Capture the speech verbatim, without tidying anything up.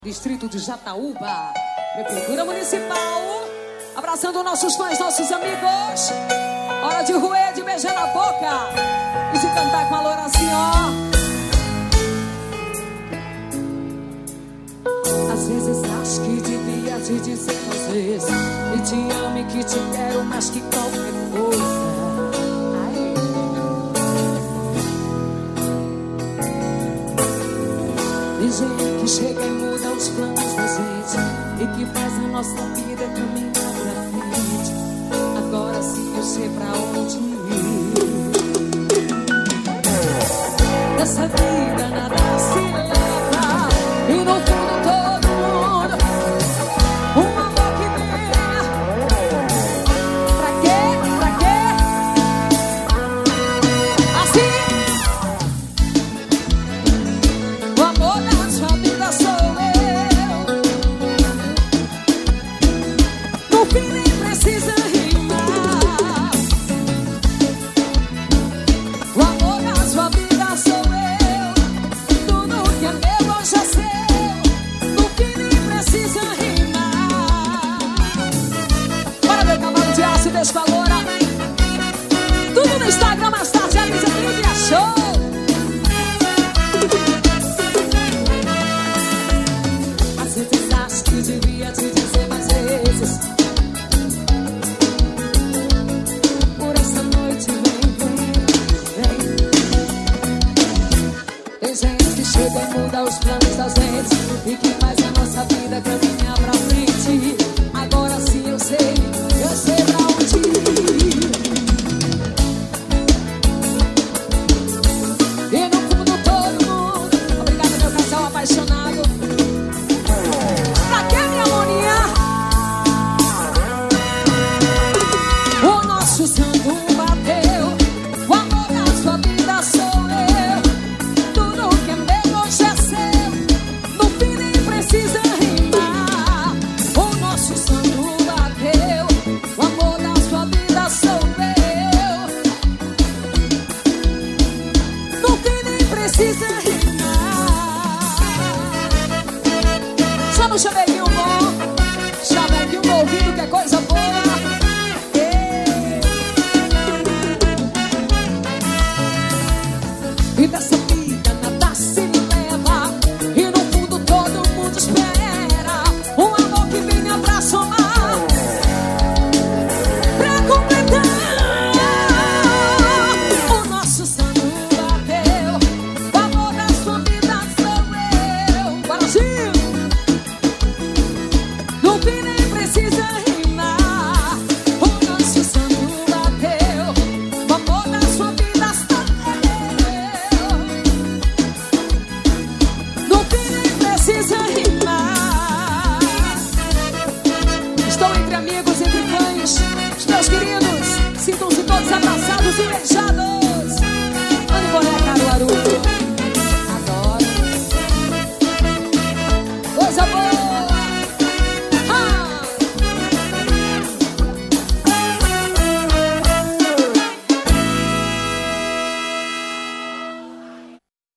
Distrito de Jataúba, Prefeitura Municipal, abraçando nossos fãs, nossos amigos. Hora de roer, de beijar na boca e de cantar com a loura assim, ó. Às vezes acho que devia te dizer às vezes que te amo e que te quero mais que qualquer coisa. Tem gente que chega e muda os planos da gente e que faz a nossa vida caminhar pra frente. Agora sim eu sei pra onde ir. Nessa vida nada se leva e no fundo todo mundo um amor que venha. Pra quê? Pra quê? Assim o amor da sua vida sou eu. No fim nem precisa rimar. O amor da sua vida sou eu. Tudo que é meu hoje é seu. No fim nem precisa rimar. Bora ver o cavalo de aço e deixa a loura. Tudo no Instagram, mais tarde a Lisa Clipe é show. Às vezes acho que devia te dizer mais vezes. Por essa noite vem, vem, vem. Tem gente que chega e muda os planos da gente e que faz a nossa vida caminhar pra frente. Agora sim eu sei, eu sei pra onde ir. E no fundo todo mundo, obrigado meu casal apaixonado. Pra que minha moninha? O nosso santo bateu. O amor da sua vida sou eu. Tudo que é meu hoje é seu. No fim nem precisa rimar. O nosso santo bateu. O amor da sua vida sou eu. No fim nem precisa rimar. Só no chaveguinho bom.